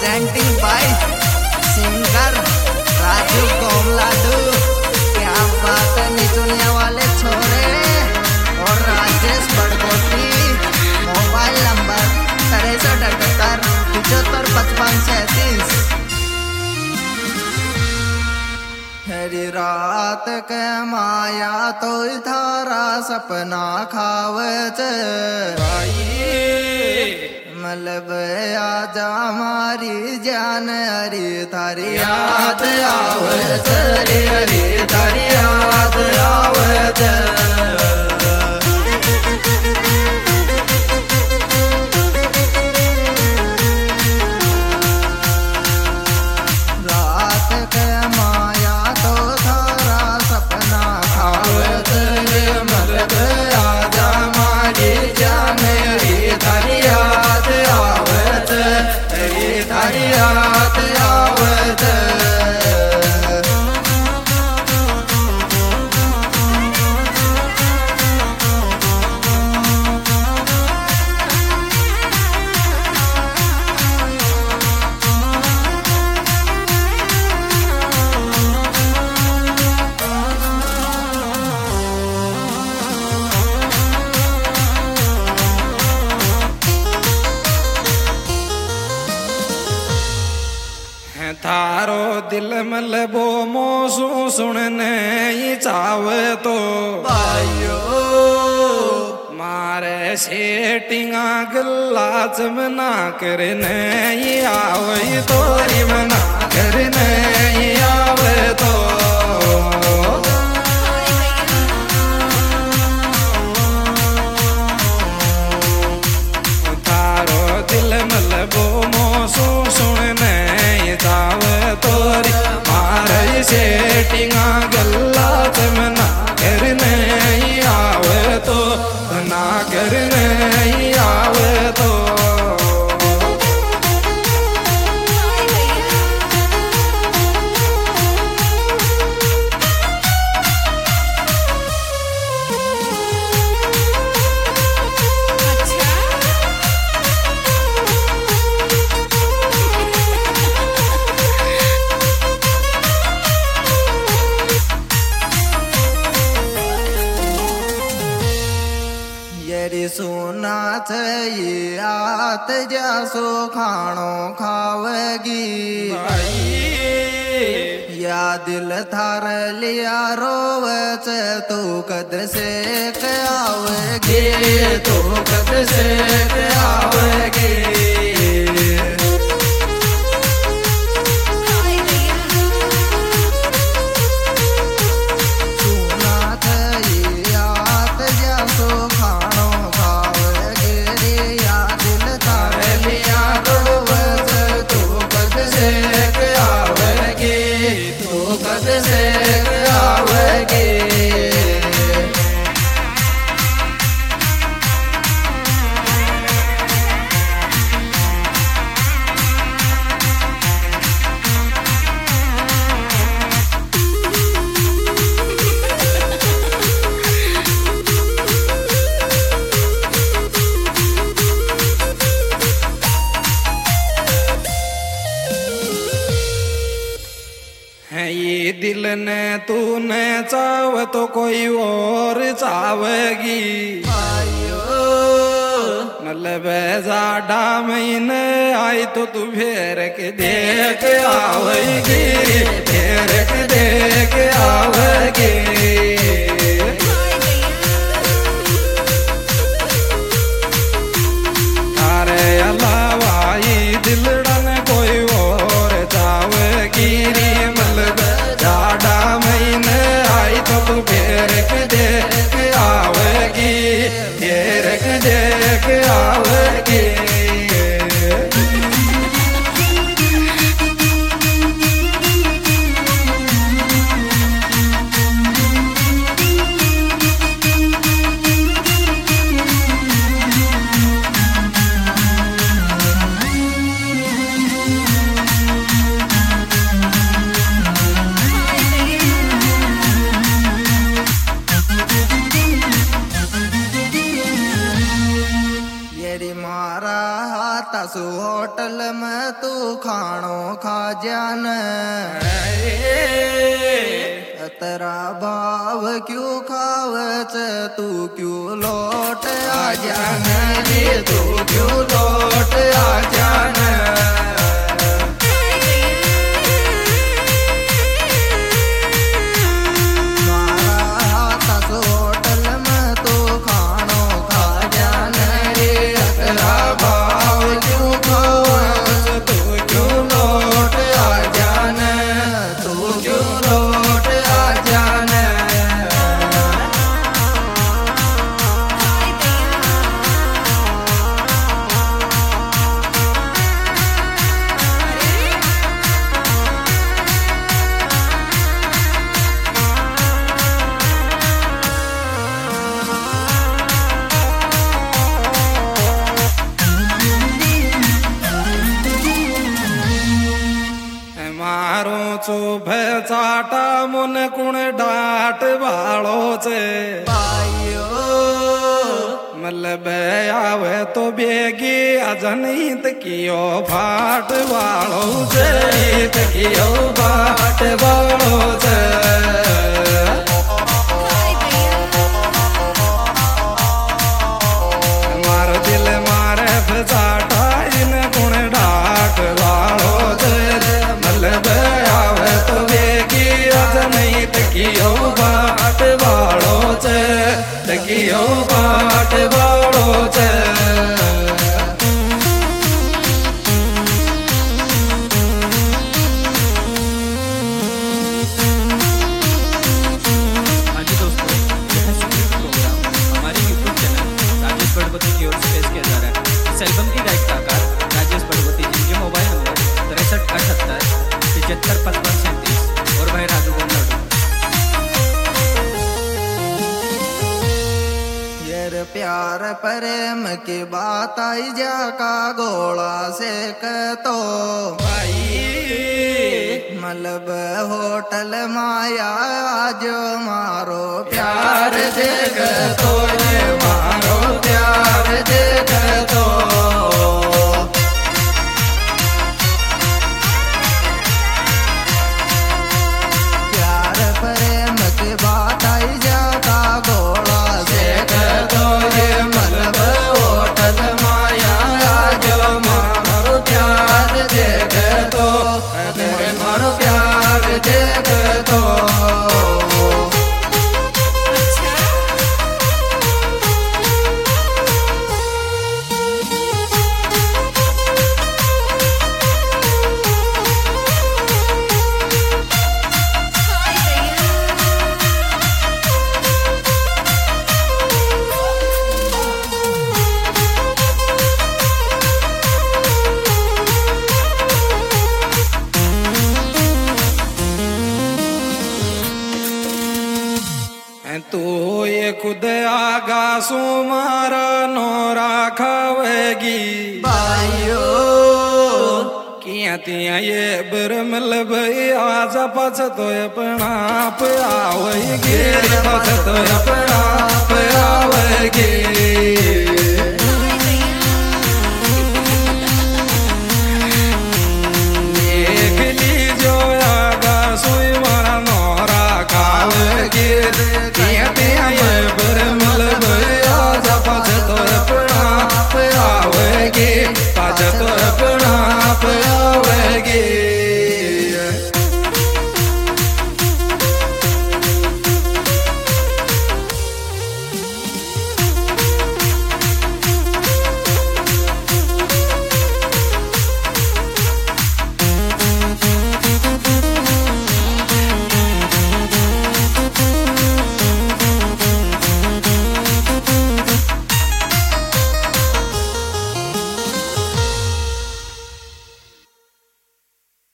Presenting by singer Raju Komladu. क्या बात है निचुनिया वाले छोरे और राजेश बड़कोटी। Mobile number 6378 75 55 37। हरी रात के माया तो थारा सपना खावच मलब आजा मारी जान हरी थारी याद आवत रे हरी थारी याद आवत। रात के माया तो थारा सपना खावत रे मलब आजा मारी जान हरी थारी याद आवत हरी थारी याद आवत। थारो दिल मलबो मोसू सुनने ही चावे तो भाइयो मारे सेटिंगा गल्ला चमना करने ही आवे तो मना करने ही आवे तो। थारो दिल मलबो मोसू सुनने तोरी मारे सेटिंगा गल्ला चमना करने ही आवे तो ना करने ही आवे तो। यरी सुना ये आत जासो खाणो खावेगी या दिल थार लिया रोवच तू कद से आवेगी तू कद से आवेगी। ये दिल ने तूने चाव तो कोई और चावेगी मतलब जाडा महीने आई तो तू फेर के देख आवेगी फेर के देख आवेगी। तारे अलावा ये दिलड़न कोई और चावेगी मतलब जाडा महीने आई तो तू फेर के देख आवेगी फेर के देख आवेगी। तस होटल में तू खाणो खा जान तेरा भाव क्यों खावच तू क्यों लौट आ जान रे तू क्यों लौट आ जान चुभे चाटा मुन कुण डाट वालो छे मतलब आवे तो बेगी अजनीत कियो भाट वालो छे कियो भाट वालो छे मार दिल मारे चाटा इन कुण डाट वालो छे मतलब कियो बाट वालो छे कियो बाट वालो छे इस एल्बम की गायक कलाकार राजेश भड़वती जी के मोबाइल नंबर 6378 और भाई राजू गोंदलाडू। यार प्यार प्रेम की बात आई जा का गोला से तो भाई मतलब होटल माया जो मारो प्यार देख तो ये मारो प्यार देख तो प्यार प्रेम की बात आई जा का गोला से तो ये मतलब होटल माया जो मारो प्यार देख तो मारो प्यार देख तो तू ये खुद आगा सुमारा नोरा खावेगी भाइयों किया तिया ये बिरमल भई आज पछ तो अपना आप आवेगी पछ तो अपना आप